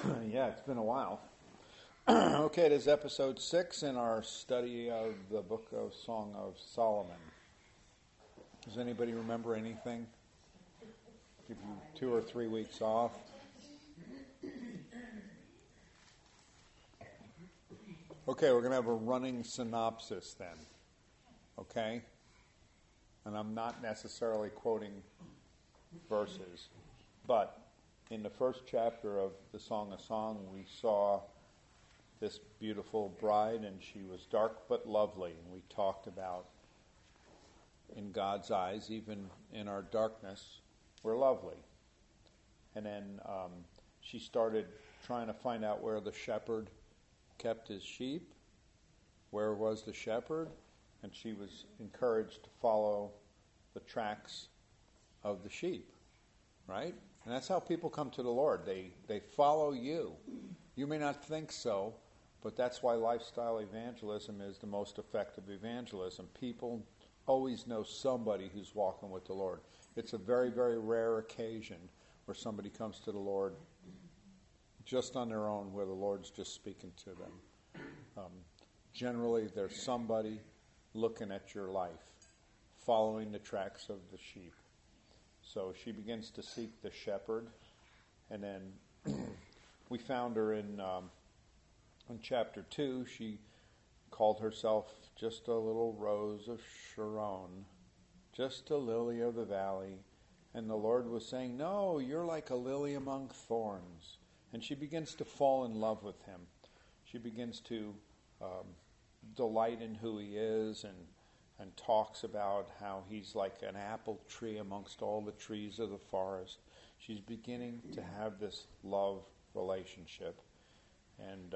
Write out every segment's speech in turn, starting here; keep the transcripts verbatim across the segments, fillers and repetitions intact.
Yeah, it's been a while. Okay, it is episode six in our study of the book of Song of Solomon. Does anybody remember anything? Give you two or three weeks off. Okay, we're going to have a running synopsis then. Okay? And I'm not necessarily quoting verses, but in the first chapter of the Song of Song, we saw this beautiful bride, and she was dark but lovely. And we talked about, in God's eyes, even in our darkness, we're lovely. And then um, she started trying to find out where the shepherd kept his sheep. Where was the shepherd? And she was encouraged to follow the tracks of the sheep, right? And that's how people come to the Lord. They they follow you. You may not think so, but that's why lifestyle evangelism is the most effective evangelism. People always know somebody who's walking with the Lord. It's a very, very rare occasion where somebody comes to the Lord just on their own, where the Lord's just speaking to them. Um, generally, there's somebody looking at your life, following the tracks of the sheep. So she begins to seek the shepherd, and then we found her in um, in chapter two. She called herself just a little rose of Sharon, just a lily of the valley, and the Lord was saying, "No, you're like a lily among thorns." And she begins to fall in love with him. She begins to um, delight in who he is, and and talks about how he's like an apple tree amongst all the trees of the forest. She's beginning to have this love relationship. And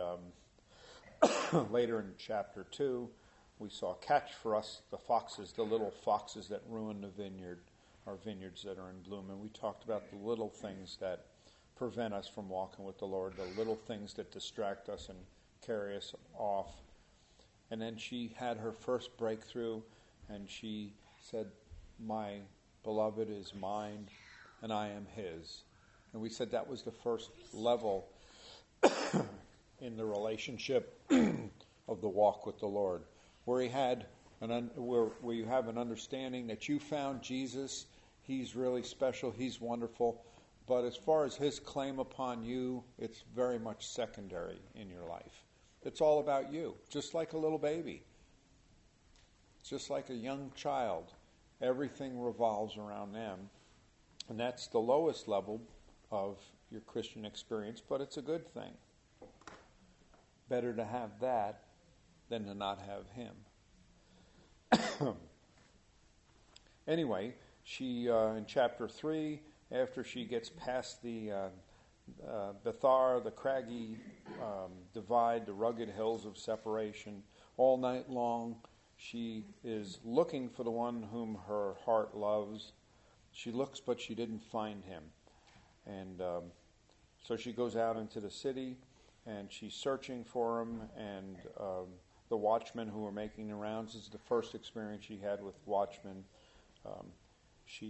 um, later in chapter two, we saw catch for us the foxes, the little foxes that ruin the vineyard, or vineyards that are in bloom. And we talked about the little things that prevent us from walking with the Lord, the little things that distract us and carry us off. And then she had her first breakthrough, and she said, "My beloved is mine, and I am his." And we said that was the first level in the relationship of the walk with the Lord, where he had an un- where, where you have an understanding that you found Jesus. He's really special. He's wonderful. But as far as his claim upon you, it's very much secondary in your life. It's all about you, just like a little baby, just like a young child. Everything revolves around them. And that's the lowest level of your Christian experience, but it's a good thing. Better to have that than to not have him. Anyway, she uh, in chapter three, after she gets past the uh, Uh, Bethar, the craggy um, divide, the rugged hills of separation, all night long she is looking for the one whom her heart loves. She looks, but she didn't find him. And um, so she goes out into the city, and she's searching for him, and um, the watchmen who are making the rounds, this is the first experience she had with watchmen. Um, she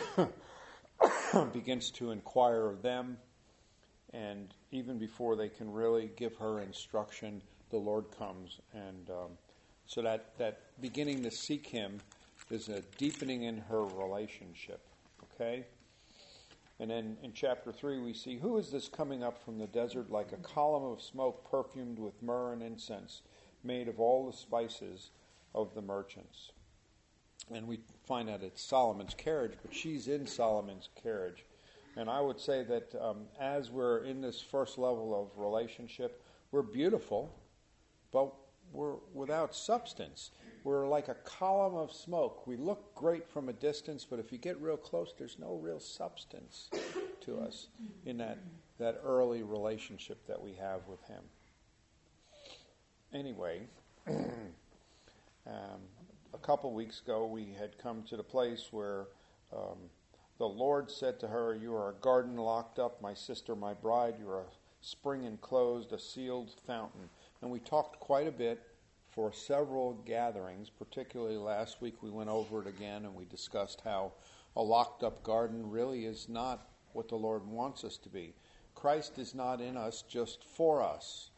begins to inquire of them. And even before they can really give her instruction, the Lord comes. And um, so that, that beginning to seek him is a deepening in her relationship. Okay? And then in chapter three we see, who is this coming up from the desert like a column of smoke perfumed with myrrh and incense, made of all the spices of the merchants? And we find out it's Solomon's carriage, but she's in Solomon's carriage. And I would say that um, as we're in this first level of relationship, we're beautiful, but we're without substance. We're like a column of smoke. We look great from a distance, but if you get real close, there's no real substance to us in that, that early relationship that we have with him. Anyway, um, a couple weeks ago, we had come to the place where Um, the Lord said to her, "You are a garden locked up, my sister, my bride. You are a spring enclosed, a sealed fountain." And we talked quite a bit for several gatherings. Particularly last week we went over it again, and we discussed how a locked up garden really is not what the Lord wants us to be. Christ is not in us just for us.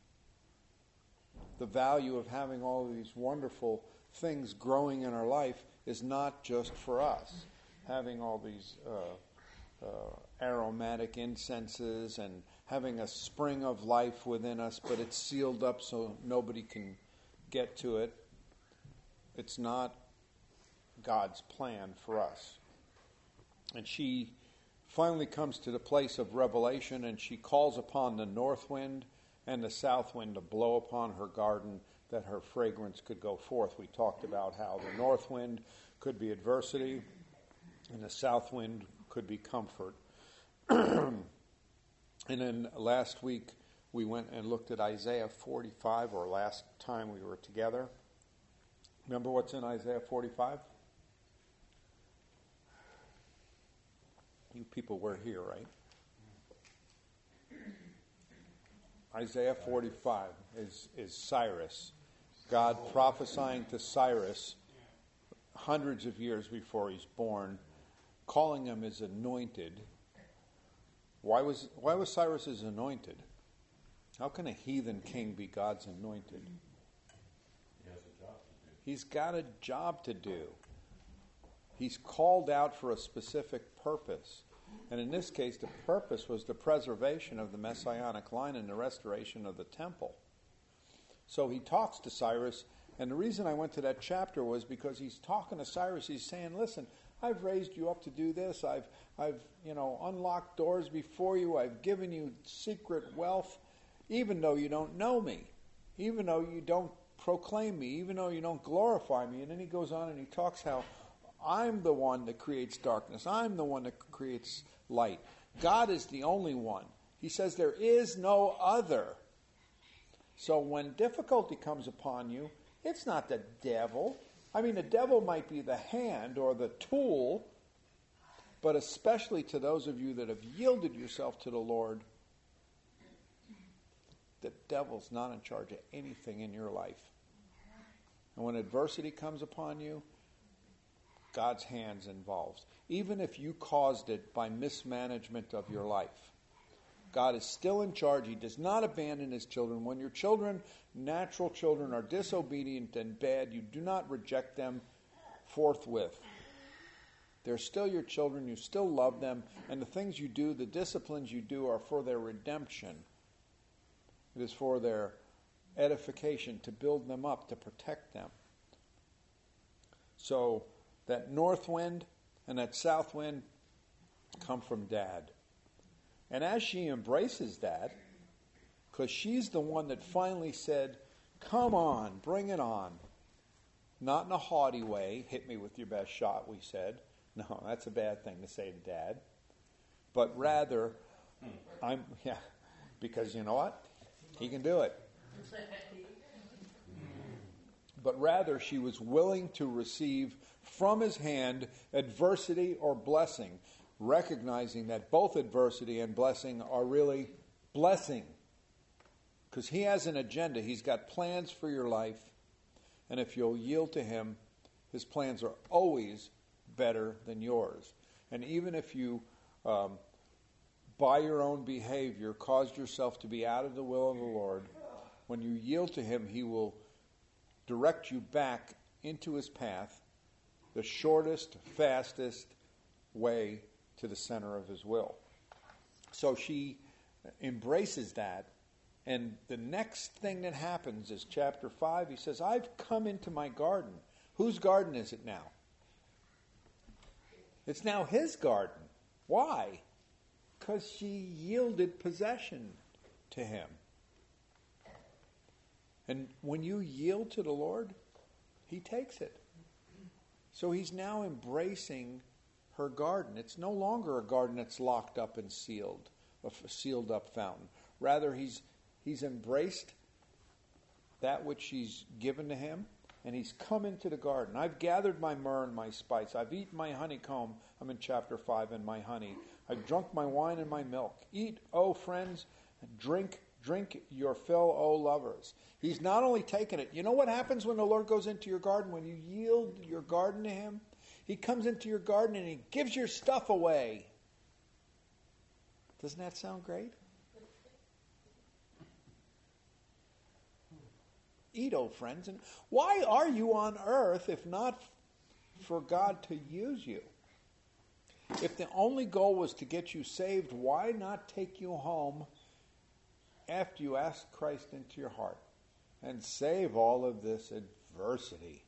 The value of having all these wonderful things growing in our life is not just for us. Having all these uh, uh, aromatic incenses and having a spring of life within us, but it's sealed up so nobody can get to it. It's not God's plan for us. And she finally comes to the place of revelation, and she calls upon the north wind and the south wind to blow upon her garden that her fragrance could go forth. We talked about how the north wind could be adversity and the south wind could be comfort. And then last week we went and looked at Isaiah forty-five, or last time we were together. Remember what's in Isaiah forty-five? You people were here, right? Isaiah forty-five is, is Cyrus. God prophesying to Cyrus hundreds of years before he's born, calling him his anointed. Why was why was Cyrus his anointed? How can a heathen king be God's anointed? He has a job to do. He's got a job to do. He's called out for a specific purpose. And in this case, the purpose was the preservation of the Messianic line and the restoration of the temple. So he talks to Cyrus, and the reason I went to that chapter was because he's talking to Cyrus. He's saying, listen, I've raised you up to do this. I've, I've, you know, unlocked doors before you. I've given you secret wealth, even though you don't know me, even though you don't proclaim me, even though you don't glorify me. And then he goes on and he talks how I'm the one that creates darkness. I'm the one that creates light. God is the only one. He says there is no other. So when difficulty comes upon you, it's not the devil. I mean, the devil might be the hand or the tool, but especially to those of you that have yielded yourself to the Lord, the devil's not in charge of anything in your life. And when adversity comes upon you, God's hand's involved. Even if you caused it by mismanagement of your life, God is still in charge. He does not abandon his children. When your children, natural children, are disobedient and bad, you do not reject them forthwith. They're still your children. You still love them. And the things you do, the disciplines you do, are for their redemption. It is for their edification, to build them up, to protect them. So that north wind and that south wind come from Dad. And as she embraces that, because she's the one that finally said, come on, bring it on. Not in a haughty way, hit me with your best shot, we said. No, that's a bad thing to say to Dad. But rather, I'm, yeah, because you know what? He can do it. But rather, she was willing to receive from his hand adversity or blessing, recognizing that both adversity and blessing are really blessing. Because he has an agenda. He's got plans for your life. And if you'll yield to him, his plans are always better than yours. And even if you, um, by your own behavior, caused yourself to be out of the will of the Lord, when you yield to him, he will direct you back into his path, the shortest, fastest way to the center of his will. So she embraces that, and the next thing that happens is chapter five. He says, I've come into my garden. Whose garden is it now? It's now his garden. Why? Because she yielded possession to him. And when you yield to the Lord, he takes it. So he's now embracing her garden. It's no longer a garden that's locked up and sealed, a sealed up fountain. Rather, he's he's embraced that which she's given to him, and he's come into the garden. I've gathered my myrrh and my spice. I've eaten my honeycomb. I'm in chapter five, and my honey. I've drunk my wine and my milk. Eat, O friends, drink, drink your fill, O lovers. He's not only taken it. You know what happens when the Lord goes into your garden? When you yield your garden to him? He comes into your garden and he gives your stuff away. Doesn't that sound great? Eat, oh friends. And why are you on earth if not for God to use you? If the only goal was to get you saved, why not take you home after you ask Christ into your heart and save all of this adversity?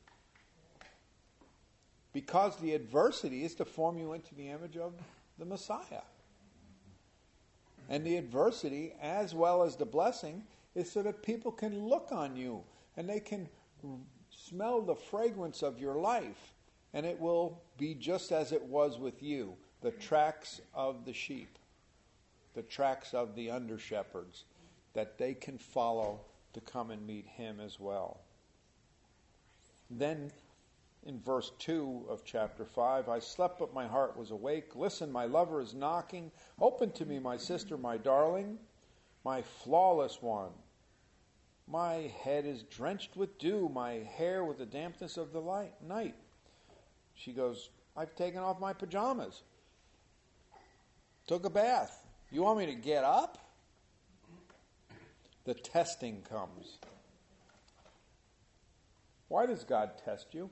Because the adversity is to form you into the image of the Messiah. And the adversity, as well as the blessing, is so that people can look on you and they can smell the fragrance of your life. And it will be just as it was with you, the tracks of the sheep, the tracks of the under-shepherds, that they can follow to come and meet him as well. Then, in verse two of chapter five, I slept but my heart was awake. Listen, my lover is knocking. Open to me, my sister, my darling, my flawless one. My head is drenched with dew, my hair with the dampness of the light, night. She goes, I've taken off my pajamas. Took a bath. You want me to get up? The testing comes. Why does God test you?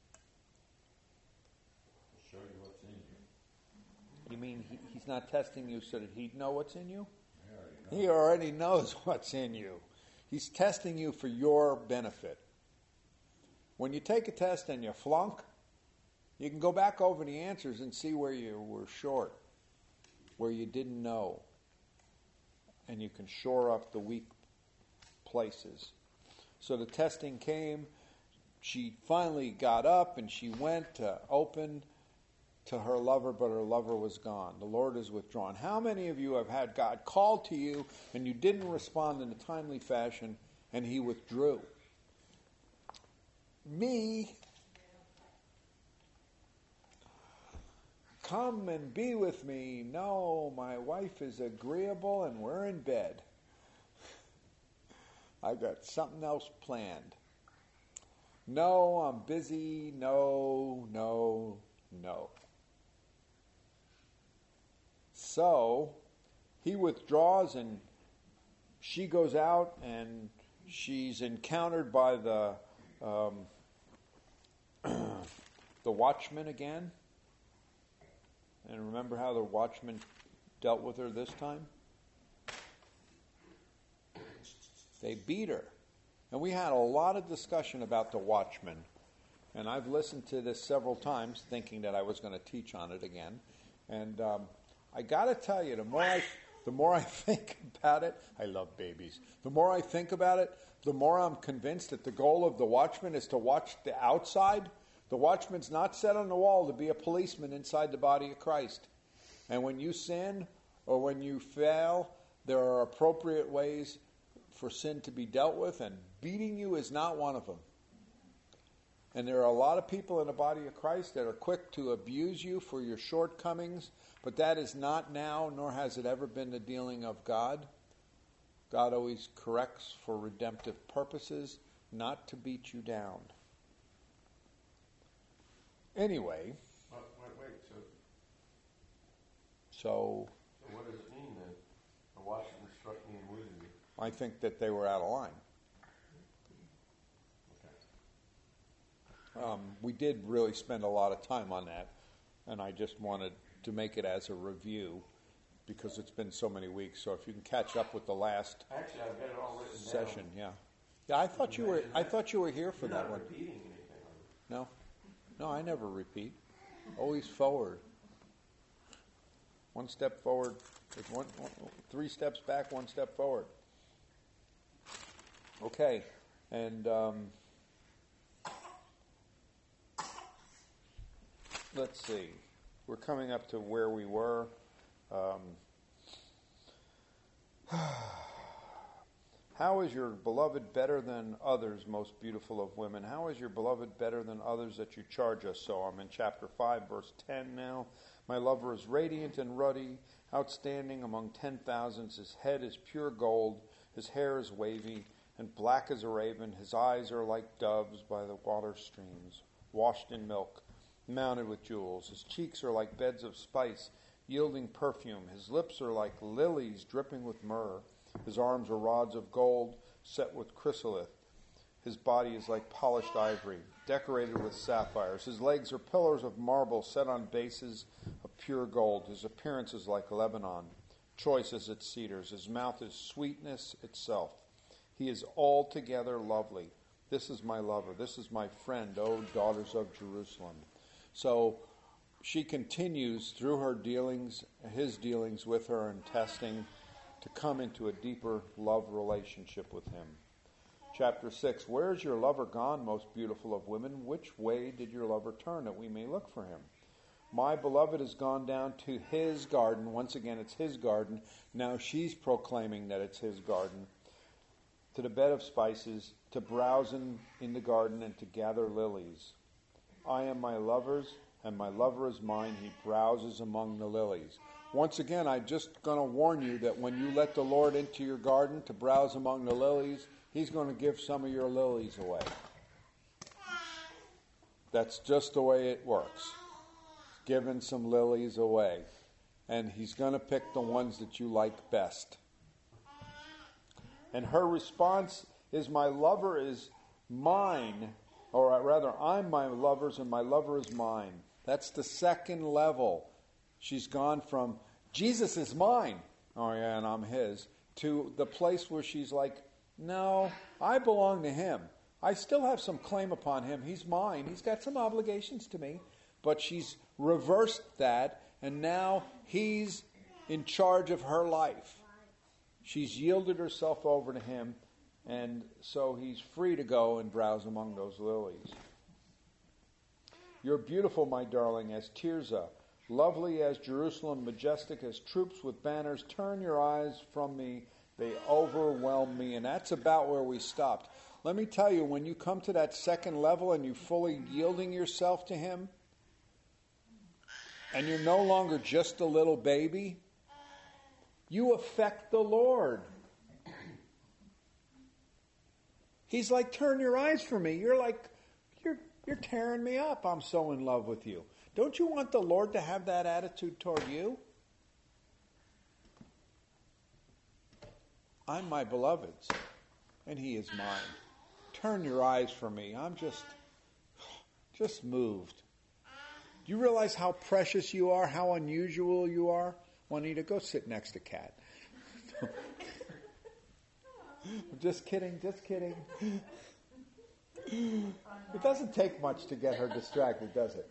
Show you what's in you. You mean he, he's not testing you so that he'd know what's in you? Already He already knows what's in you. He's testing you for your benefit. When you take a test and you flunk, you can go back over the answers and see where you were short, where you didn't know. And you can shore up the weak places. So the testing came. She finally got up and she went to open to her lover, but her lover was gone. The Lord is withdrawn. How many of you have had God call to you and you didn't respond in a timely fashion and he withdrew? Me. Come and be with me. No, my wife is agreeable and we're in bed. I got something else planned. No, I'm busy. No, no, no. So he withdraws and she goes out and she's encountered by the um, the watchman again. And remember how the watchman dealt with her this time? They beat her. And we had a lot of discussion about the watchman. And I've listened to this several times thinking that I was going to teach on it again. And um, I got to tell you, the more I, the more I think about it, I love babies. The more I think about it, the more I'm convinced that the goal of the watchman is to watch the outside. The watchman's not set on the wall to be a policeman inside the body of Christ. And when you sin or when you fail, there are appropriate ways for sin to be dealt with, and beating you is not one of them. And there are a lot of people in the body of Christ that are quick to abuse you for your shortcomings, but that is not now, nor has it ever been the dealing of God. God always corrects for redemptive purposes, not to beat you down. Anyway, Wait, wait, wait. So, so so what does it mean then? The watchman struck me and wounded me. I think that they were out of line. Okay. Um, we did really spend a lot of time on that, and I just wanted to make it as a review because it's been so many weeks. So if you can catch up with the last Actually, I've got it all written session, down. yeah, yeah. I thought you were. I thought you were here for You're that not one. repeating anything, are you? No, no, I never repeat. Always forward. One step forward. There's one, one, three steps back, one step forward. Okay, and um, let's see. We're coming up to where we were. Um, how is your beloved better than others, most beautiful of women? How is your beloved better than others that you charge us so? I'm in chapter five, verse ten now. My lover is radiant and ruddy, outstanding among ten thousands. His head is pure gold. His hair is wavy and black as a raven. His eyes are like doves by the water streams, washed in milk, mounted with jewels. His cheeks are like beds of spice, yielding perfume. His lips are like lilies dripping with myrrh. His arms are rods of gold set with chrysolite. His body is like polished ivory, decorated with sapphires. His legs are pillars of marble set on bases of pure gold. His appearance is like Lebanon, choice as its cedars. His mouth is sweetness itself. He is altogether lovely. This is my lover. This is my friend, O daughters of Jerusalem. So she continues through her dealings, his dealings with her and testing, to come into a deeper love relationship with him. Chapter six, where is your lover gone, most beautiful of women? Which way did your lover turn, that we may look for him? My beloved has gone down to his garden. Once again, it's his garden. Now she's proclaiming that it's his garden. To the bed of spices, to browse in, in the garden, and to gather lilies. I am my lover's, and my lover is mine. He browses among the lilies. Once again, I'm just going to warn you that when you let the Lord into your garden to browse among the lilies, he's going to give some of your lilies away. That's just the way it works. Giving some lilies away. And he's going to pick the ones that you like best. And her response is, my lover is mine. Or rather, I'm my lover's and my lover is mine. That's the second level. She's gone from, Jesus is mine, oh yeah, and I'm his, to the place where she's like, no, I belong to him. I still have some claim upon him. He's mine. He's got some obligations to me. But she's reversed that, and now he's in charge of her life. She's yielded herself over to him, and so he's free to go and browse among those lilies. You're beautiful, my darling, as Tirzah, lovely as Jerusalem, majestic as troops with banners. Turn your eyes from me. They overwhelm me. And that's about where we stopped. Let me tell you, when you come to that second level and you fully yielding yourself to him, and you're no longer just a little baby, you affect the Lord. He's like, turn your eyes from me. You're like, you're you're tearing me up. I'm so in love with you. Don't you want the Lord to have that attitude toward you? I'm my beloved's, and he is mine. Turn your eyes from me. I'm just, just moved. Do you realize how precious you are, how unusual you are? Juanita, go sit next to Kat. Just kidding, just kidding. It doesn't take much to get her distracted, does it?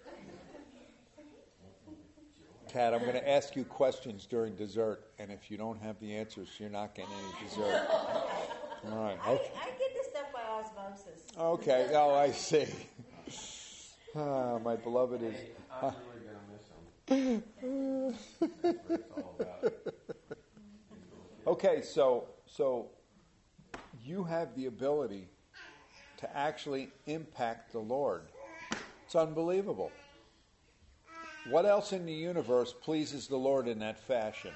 Kat, I'm going to ask you questions during dessert, and if you don't have the answers, you're not getting any dessert. All right. I, I get this stuff by osmosis. Okay. Oh, I see. Ah, my beloved is. Hey, I'm really going to miss him. That's what it's all about. Okay, so so you have the ability to actually impact the Lord. It's unbelievable. What else in the universe pleases the Lord in that fashion?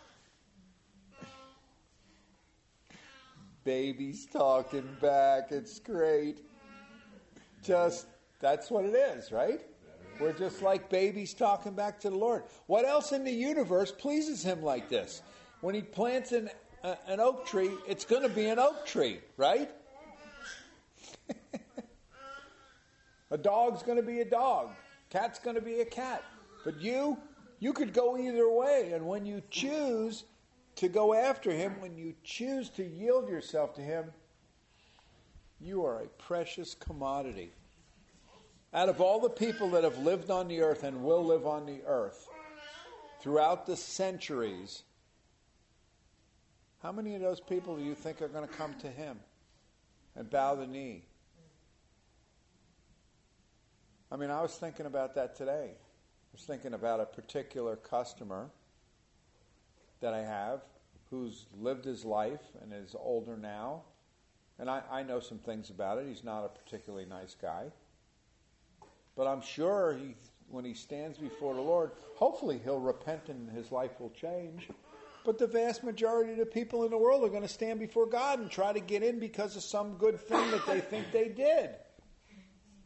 Babies talking back. It's great. Just, that's what it is, right? We're just like babies talking back to the Lord. What else in the universe pleases him like this? When he plants an, uh, an oak tree, it's going to be an oak tree, right? A dog's going to be a dog. Cat's going to be a cat. But you, you could go either way. And when you choose to go after him, when you choose to yield yourself to him, you are a precious commodity. Out of all the people that have lived on the earth and will live on the earth throughout the centuries, how many of those people do you think are going to come to him and bow the knee? I mean, I was thinking about that today. I was thinking about a particular customer that I have who's lived his life and is older now. And I, I know some things about it. He's not a particularly nice guy. But I'm sure he, when he stands before the Lord, hopefully he'll repent and his life will change. But the vast majority of the people in the world are going to stand before God and try to get in because of some good thing that they think they did.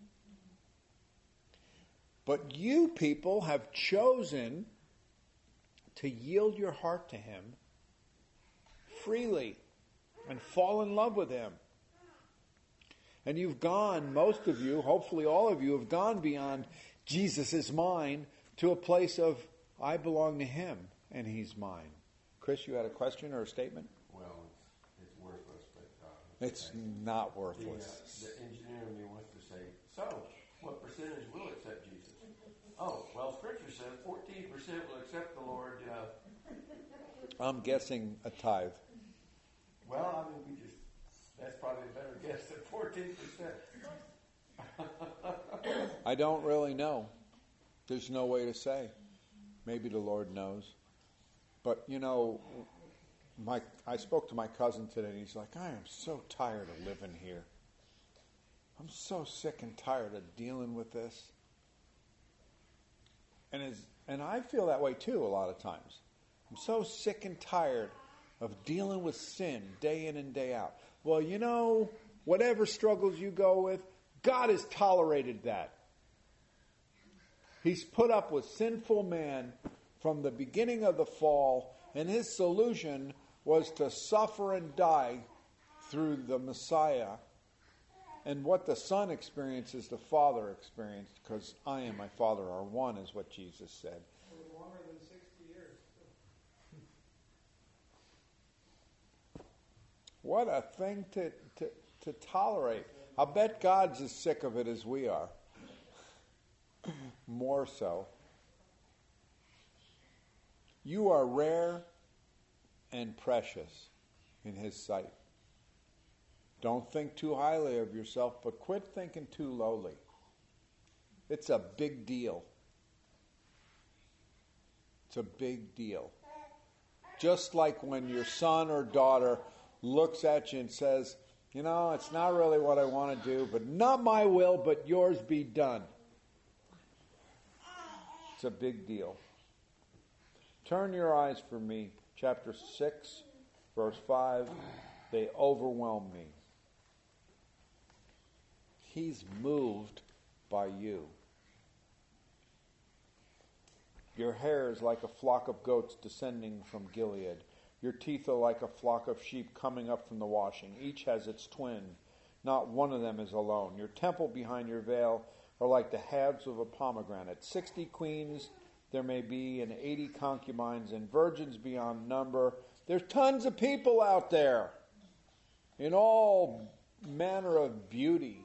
But you people have chosen to yield your heart to Him freely and fall in love with Him. And you've gone, most of you, hopefully all of you, have gone beyond Jesus is mine to a place of I belong to Him and He's mine. Chris, you had a question or a statement? Well, it's, it's worthless, but... Uh, It's not worthless. The, uh, the engineer in me wants to say, so, what percentage will accept Jesus? Oh, well, Scripture says fourteen percent will accept the Lord. Uh, I'm guessing a tithe. well, I mean, we just, that's probably a better guess than fourteen percent. I don't really know. There's no way to say. Maybe the Lord knows. But, you know, my I spoke to my cousin today, and he's like, I am so tired of living here. I'm so sick and tired of dealing with this. And as, and I feel that way too a lot of times. I'm so sick and tired of dealing with sin day in and day out. Well, you know, whatever struggles you go with, God has tolerated that. He's put up with sinful man from the beginning of the fall, and His solution was to suffer and die through the Messiah. And what the Son experiences, the Father experienced, because I and my Father are one, is what Jesus said. For longer than sixty years. What a thing to, to, to tolerate. I'll bet God's as sick of it as we are. More so. You are rare and precious in His sight. Don't think too highly of yourself, but quit thinking too lowly. It's a big deal. It's a big deal. Just like when your son or daughter looks at you and says, you know, it's not really what I want to do, but not my will, but yours be done. It's a big deal. Turn your eyes for me, chapter six, verse five. They overwhelm me. He's moved by you. Your hair is like a flock of goats descending from Gilead. Your teeth are like a flock of sheep coming up from the washing. Each has its twin. Not one of them is alone. Your temple behind your veil are like the halves of a pomegranate. Sixty queens there may be, and eighty concubines, and virgins beyond number. There's tons of people out there in all manner of beauty.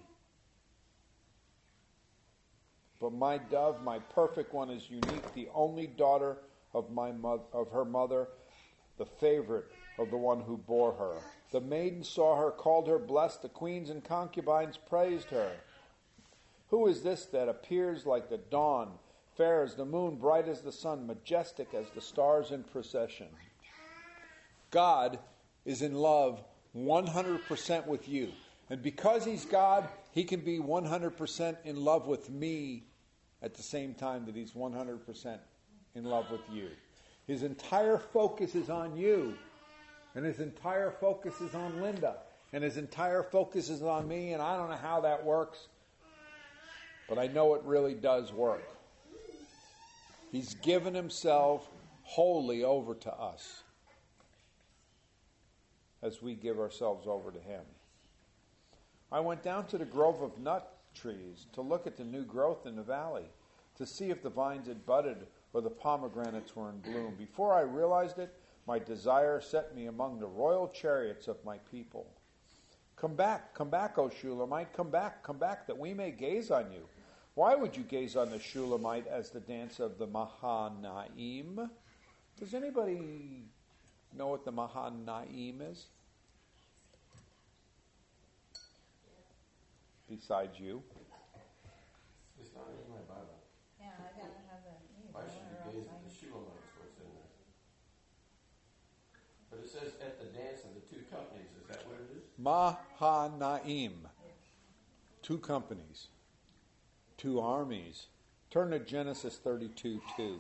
But my dove, my perfect one, is unique, the only daughter of my mother, of her mother, the favorite of the one who bore her. The maiden saw her, called her blessed. The queens and concubines praised her. Who is this that appears like the dawn, fair as the moon, bright as the sun, majestic as the stars in procession? God is in love one hundred percent with you. And because He's God, He can be one hundred percent in love with me at the same time that He's one hundred percent in love with you. His entire focus is on you. And His entire focus is on Linda. And His entire focus is on me. And I don't know how that works. But I know it really does work. He's given Himself wholly over to us as we give ourselves over to Him. I went down to the grove of nut trees to look at the new growth in the valley, to see if the vines had budded or the pomegranates were in bloom. Before I realized it, my desire set me among the royal chariots of my people. Come back, come back, O Shulamite, come back, come back, that we may gaze on you. Why would you gaze on the Shulamite as the dance of the Mahanaim? Does anybody know what the Mahanaim is? Besides you. It's not in my Bible. Yeah, I don't have that either. Why should you gaze at the Shulamite? What's in there? But it says at the dance of the two companies. Is that what it is? Mahanaim. Two companies. Two armies. Turn to Genesis thirty-two two.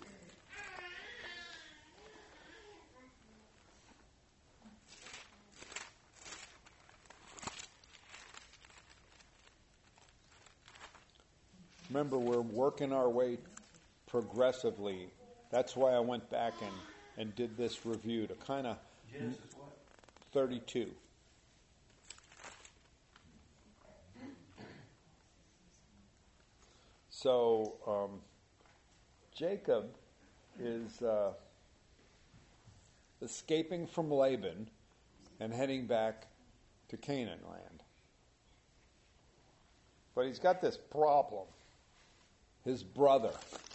Remember, we're working our way progressively. That's why I went back and and did this review to kind of Genesis what? thirty-two. So um, Jacob is uh, escaping from Laban and heading back to Canaan land. But he's got this problem. His brother.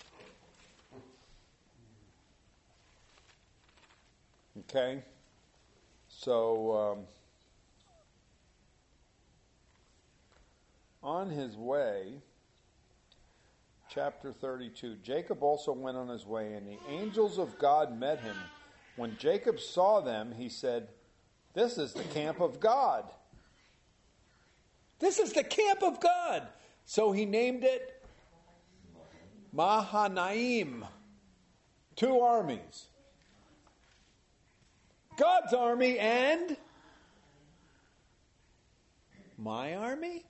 Okay? So, um, on his way, chapter thirty-two, Jacob also went on his way, and the angels of God met him. When Jacob saw them, he said, "This is the camp of God." This is the camp of God. So he named it Mahanaim. Two armies. God's army and my army?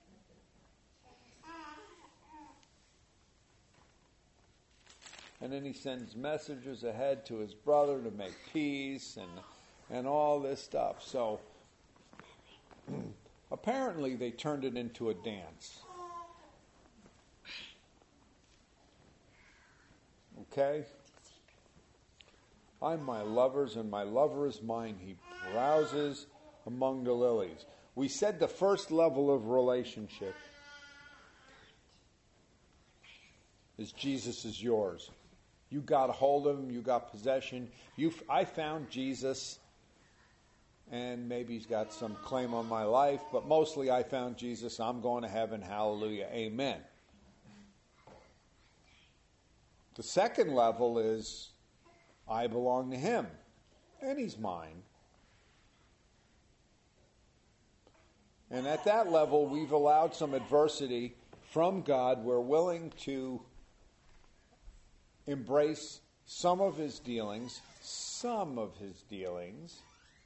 And then he sends messages ahead to his brother to make peace and and all this stuff. So apparently they turned it into a dance. Okay? I'm my lover's, and my lover is mine. He browses among the lilies. We said the first level of relationship is Jesus is yours. You got a hold of him. You got possession. You, I found Jesus, and maybe he's got some claim on my life, but mostly I found Jesus. I'm going to heaven. Hallelujah. Amen. The second level is I belong to him, and he's mine. And at that level, we've allowed some adversity from God. We're willing to embrace some of his dealings, some of his dealings.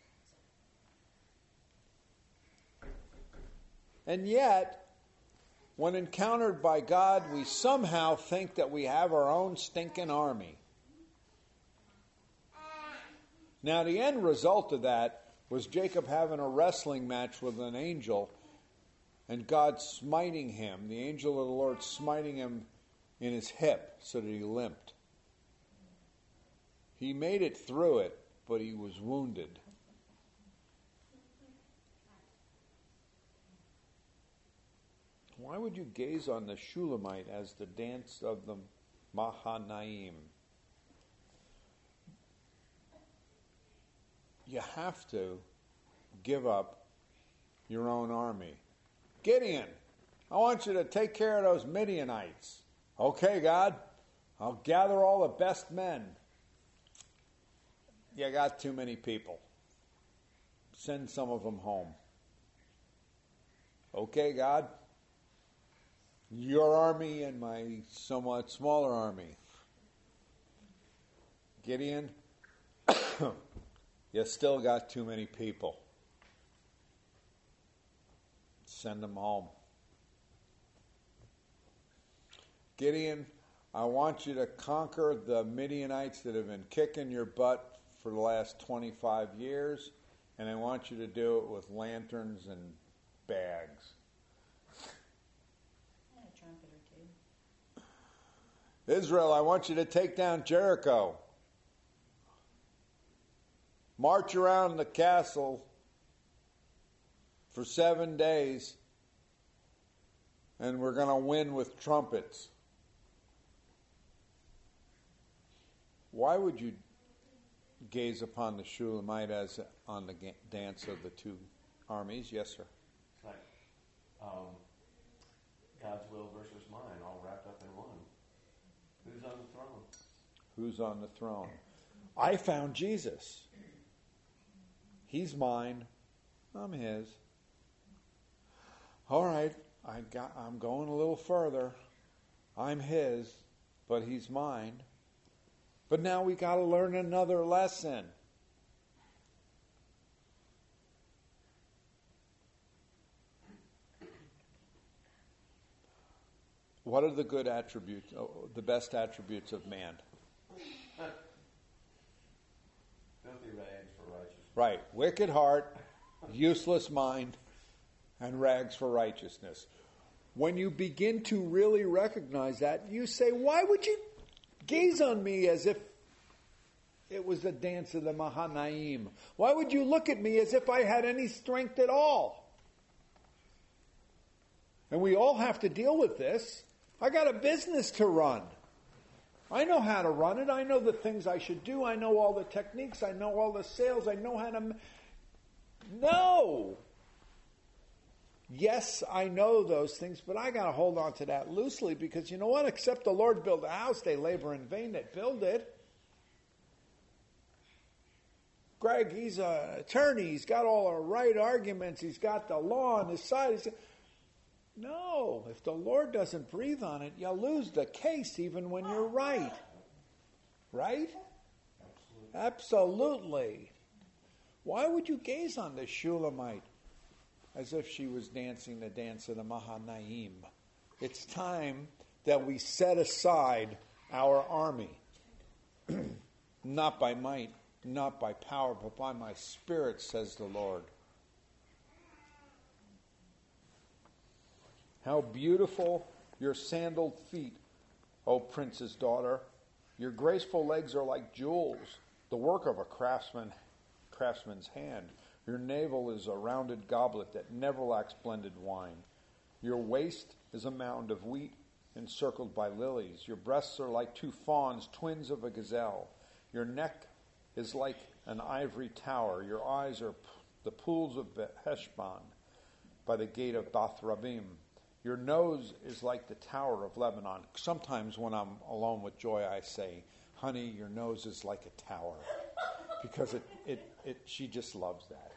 And yet, when encountered by God, we somehow think that we have our own stinking army. Now, the end result of that was Jacob having a wrestling match with an angel and God smiting him, the angel of the Lord smiting him in his hip so that he limped. He made it through it, but he was wounded. Why would you gaze on the Shulamite as the dance of the Mahanaim? You have to give up your own army. Gideon, I want you to take care of those Midianites. Okay, God, I'll gather all the best men. You got too many people. Send some of them home. Okay, God, your army and my somewhat smaller army. Gideon, you still got too many people. Send them home. Gideon, I want you to conquer the Midianites that have been kicking your butt for the last twenty-five years, and I want you to do it with lanterns and bags. And a trumpet or two. Israel, I want you to take down Jericho. March around the castle for seven days, and we're going to win with trumpets. Why would you gaze upon the Shulamite as on the ga- dance of the two armies? Yes, sir. It's like um, God's will versus mine, all wrapped up in one. Who's on the throne? Who's on the throne? I found Jesus. He's mine. I'm his. All right, I got, I'm going a little further. I'm his, but he's mine. But now we got to learn another lesson. What are the good attributes, oh, the best attributes of man? Filthy rags for righteousness. Right. Wicked heart, useless mind, and rags for righteousness. When you begin to really recognize that, you say, why would you gaze on me as if it was the dance of the Mahanaim? Why would you look at me as if I had any strength at all? And we all have to deal with this. I got a business to run. I know how to run it. I know the things I should do. I know all the techniques. I know all the sales. I know how to... No! Yes, I know those things, but I got to hold on to that loosely because you know what? Except the Lord build a house, they labor in vain that build it. Greg, he's an attorney. He's got all the right arguments. He's got the law on his side. He's... No, if the Lord doesn't breathe on it, you'll lose the case even when you're right. Right? Absolutely. Absolutely. Why would you gaze on this Shulamite as if she was dancing the dance of the Mahanaim? It's time that we set aside our army. Not by might, not by power, but by my Spirit, says the Lord. How beautiful your sandaled feet, O prince's daughter. Your graceful legs are like jewels, the work of a craftsman, craftsman's hand. Your navel is a rounded goblet that never lacks blended wine. Your waist is a mound of wheat encircled by lilies. Your breasts are like two fawns, twins of a gazelle. Your neck is like an ivory tower. Your eyes are p- the pools of Heshbon by the gate of Bath Rabim. Your nose is like the tower of Lebanon. Sometimes when I'm alone with Joy, I say, honey, your nose is like a tower. Because it, it, it she just loves that.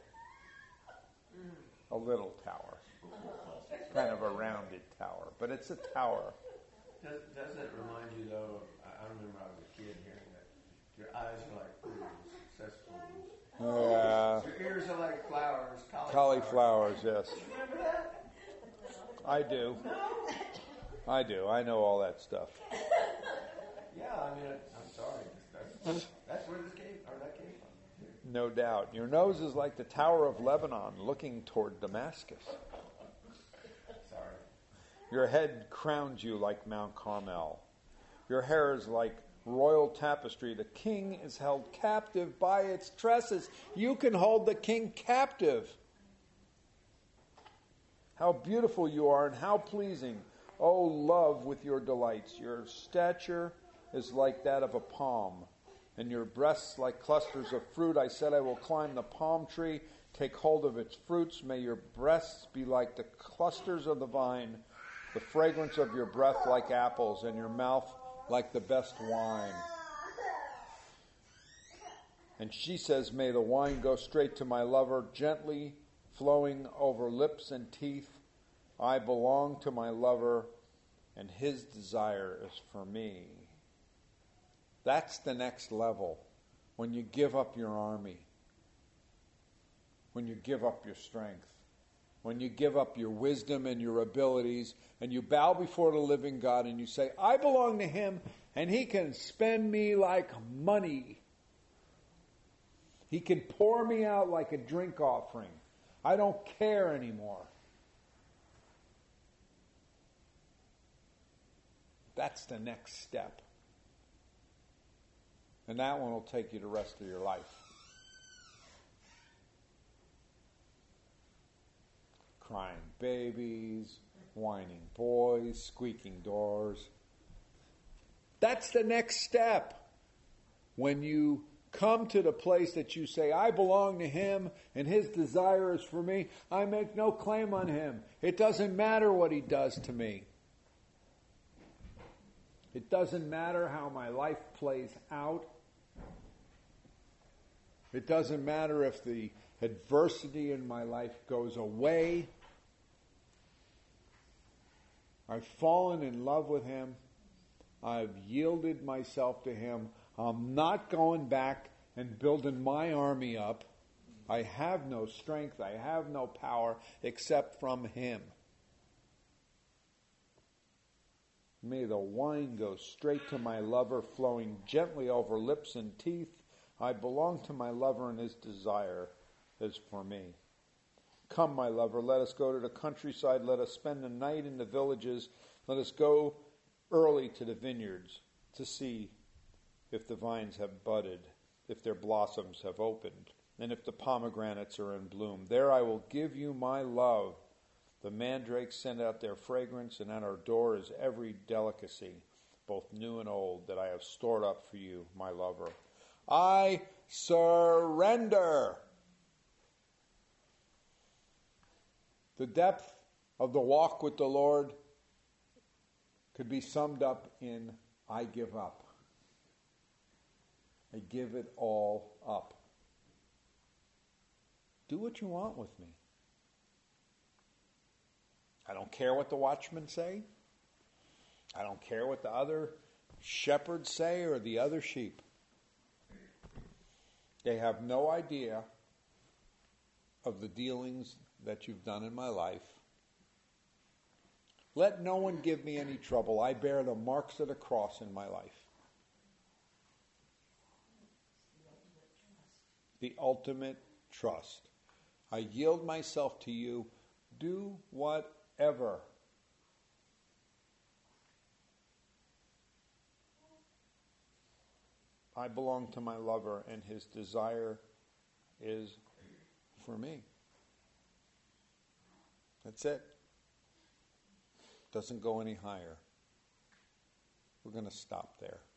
A little tower. Kind of a rounded tower. But it's a tower. Does, doesn't it remind you, though, I, I remember I was a kid hearing that. Your eyes are like pools, cesspools. Yeah. Your ears are like flowers, cauliflowers. Cauliflowers, yes. Remember that? I do. I do. I know all that stuff. Yeah, I mean, I'm sorry. That's, that's where this came, or that came from. No doubt. Your nose is like the Tower of Lebanon looking toward Damascus. Sorry. Your head crowns you like Mount Carmel. Your hair is like royal tapestry. The king is held captive by its tresses. You can hold the king captive. How beautiful you are and how pleasing. Oh, love with your delights. Your stature is like that of a palm, and your breasts like clusters of fruit. I said I will climb the palm tree, take hold of its fruits. May your breasts be like the clusters of the vine, the fragrance of your breath like apples, and your mouth like the best wine. And she says, may the wine go straight to my lover, gently flowing over lips and teeth. I belong to my lover, and his desire is for me. That's the next level. When you give up your army. When you give up your strength. When you give up your wisdom and your abilities, and you bow before the living God, and you say, I belong to him, and he can spend me like money. He can pour me out like a drink offering. I don't care anymore. That's the next step. And that one will take you the rest of your life. Crying babies, whining boys, squeaking doors. That's the next step. When you come to the place that you say, I belong to him and his desire is for me, I make no claim on him. It doesn't matter what he does to me. It doesn't matter how my life plays out. It doesn't matter if the adversity in my life goes away. I've fallen in love with him. I've yielded myself to him. I'm not going back and building my army up. I have no strength. I have no power except from him. May the wine go straight to my lover, flowing gently over lips and teeth. I belong to my lover, and his desire is for me. Come, my lover, let us go to the countryside. Let us spend the night in the villages. Let us go early to the vineyards to see if the vines have budded, if their blossoms have opened, and if the pomegranates are in bloom. There I will give you my love. The mandrakes send out their fragrance, and at our door is every delicacy, both new and old, that I have stored up for you, my lover. I surrender. The depth of the walk with the Lord could be summed up in, I give up. I give it all up. Do what you want with me. I don't care what the watchmen say. I don't care what the other shepherds say or the other sheep. They have no idea of the dealings that you've done in my life. Let no one give me any trouble. I bear the marks of the cross in my life. The ultimate trust. I yield myself to you. Do whatever. I belong to my lover, and his desire is for me. That's it. Doesn't go any higher. We're going to stop there.